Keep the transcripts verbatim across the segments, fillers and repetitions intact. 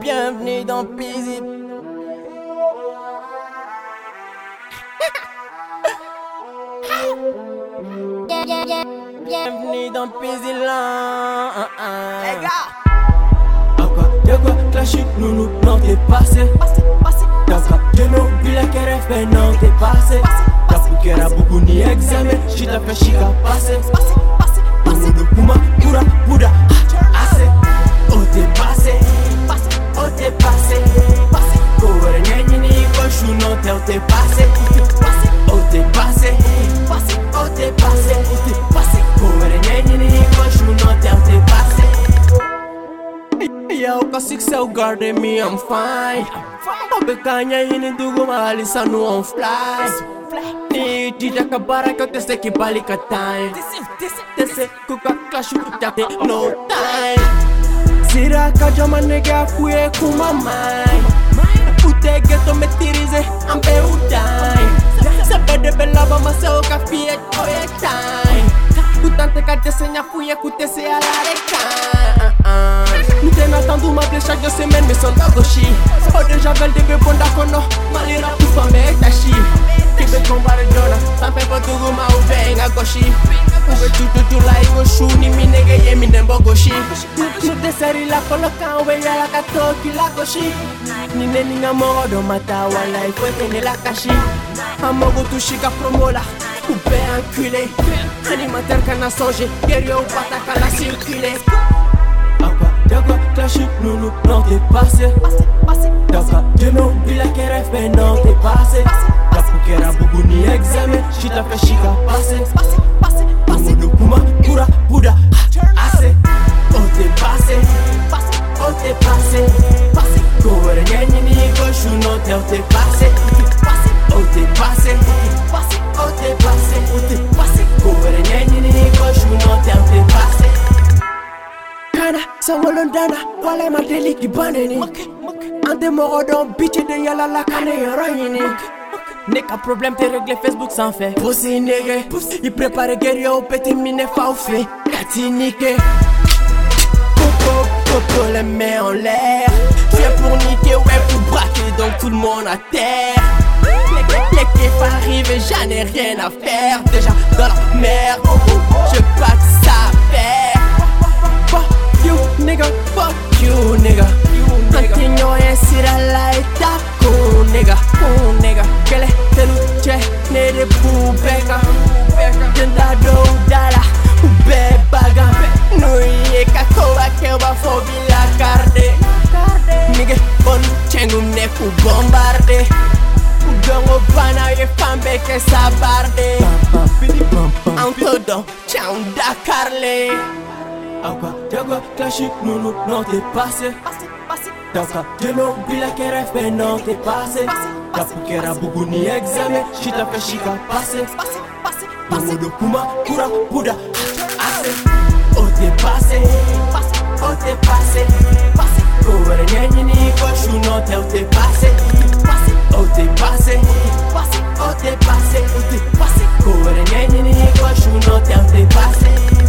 bienvenue dans Pizzy. Bienvenue dans Pizzy là. Les gars, à quoi, y'a quoi, clashy, nounou, non t'es passé. passez, passez, Taka, Geno, Bila Keref, non t'es passé. Tapu Kera, beaucoup ni examen, Chita fait chica passé. passez, passez, passez, Nounou, Puma, Pura, Buda, assez. Oh t'es passé, passez, oh t'es passé. passez, Kore nyenyi ni koshu, non t'es, oh t'es passé. passez, Oh t'es passé, passez, oh t'es passé. passez. Kore nyenyi ni koshu, non t'es, oh t'es passé. Yo, kasik o garde me, I'm fine. Obe kanya yini dugu mahali sanu on fly. Ni tija kabara ko tese ki bali ka time. Tese kuka clashu tate no time. Sira ka jama nega kuye kuma mai. Ute geto me tirize ampe udai. Sebe de bella ba ma se o ka fiye oye time. Kutante ka tese nya fuye kutese ala reka. Nous m'attendons m'appeler chaque deux semaines mais sans dagoshi. Oh déjà belle de bébé d'akono. Malira pour femme et tachi. Kebe combat de Jona. Ça fait pas tout gouma ou benga goshi. Ube tout tout tout la igo chou. Ni mi nege ye mi nembo goshi. Nous desserri la coloca ube ya la kato ki la goshi. Ni ne ninga moro do mata wala il faut tenir la kashi. Amogo tu shika promola. Ube enculé. Animateur kana songe. Guerrier ou pata kana circuler. Y'a quoi, clashy, nounou, non t'es passé. Passez, passez, Taka, Geno, Bila Keref, mais non t'es passé. Tapu Kera, beaucoup ni examen, Chita fait chica passé. passez, passez, passez, Nounou, Puma, Pura, Buda, assez. Oh t'es passé, passez, oh t'es passé. passez, Kore nyenyi ni koshu, non t'es, oh t'es passé. passez, Oh t'es passé, passez, oh t'es passé. passez. Kore nyenyi ni koshu, non t'es, oh t'es passé. Kana, Samolondana, wale madeli ki baneni. Ante moro don bitch de yala la kane yoroyini. Neka problème te régler Facebook sans fait. Pussy nigga, il prépare guerrier au petit mine faufé. Katinike. Popo, popo les mains en l'air. Viens pour niquer, ouais pour braquer donc tout le monde à terre. Les kiffs arrivent et j'en ai rien à faire. Déjà dans la merde, je pas que ça à faire. Fuck you nigga, fuck you nigga. Antinho en sira la eta cool nigga, cool nigga. Kele telu che ne de pu bega. Denda do dala, ube baga. Nuye kakoba keba fobi la carde. Nigga bon chengum ne pu bombarde. Udongo bana ye fambe ke sabarde. Antodo chanda carle. Agua, yagua, clashy, nounou, non t'es passé. Passez, passez, Taka, Geno, Bila Keref, mais non t'es passé. Tapu Kera, beaucoup ni examen, Chita fait chica passé. passez, passez, passez, Nounou, Puma, Pura, Buda, assez. Oh t'es passé, passez, oh t'es passé. passez, Kore nyenyi ni koshu, non t'es, oh t'es passé. passez, Oh t'es passé, passez, oh t'es passé. passez. Kore nyenyi ni koshu, non t'es, oh t'es passé.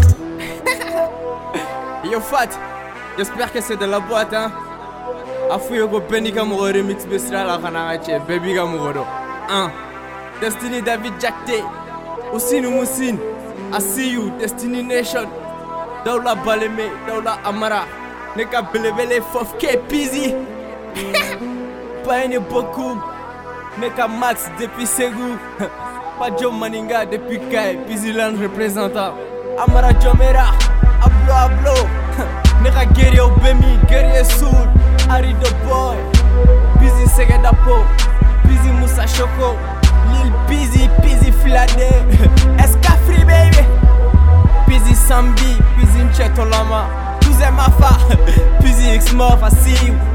Yo Fat, j'espère que c'est de la boîte hein. Afuyo go Benny Kamuro remix besra la kanarache Baby Kamuro. Hein. Destiny David Jakte. Usinu Musin. I see you Destiny Nation. Daula Baleme, Daula Amara. Neka belebele fof ke Pizzy. Paine beaucoup. Neka Max depuis Ségou. Padjo Maninga depuis Kai. Pizzy Land représentant. Amara Jomera. Ablo ablo. Neka guerrier au Bemi, guerrier soul. Harry the boy. Pizzy Segedapo. Pizzy Moussa Choco. Lil Pizzy, Pizzy Flade. Eska free baby. Pizzy Sambi, Pizzy Nchetolama. Touze Mafa. Pizzy X Morph, I see you.